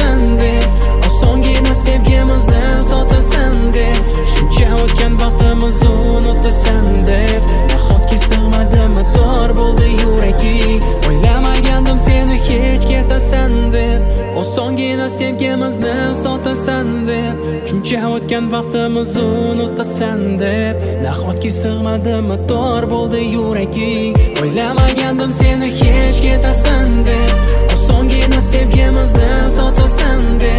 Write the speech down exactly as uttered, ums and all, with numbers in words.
ketasan deb, osongina sevgimizni sotasan deb, shuncha o'tgan vaqtimizni unutasan deb. Nahotki sig'madimi, tor bo'ldi yuraging, o'ylamagandim seni hech ketasan deb, osongina sevgimizni sotasan deb, shuncha o'tgan vaqtimizni unutasan deb. Nahotki sig'madimi, tor bo'ldi yuraging, o'ylamagandim seni hech ketasan deb, osongina sevgimizni sotasan deb.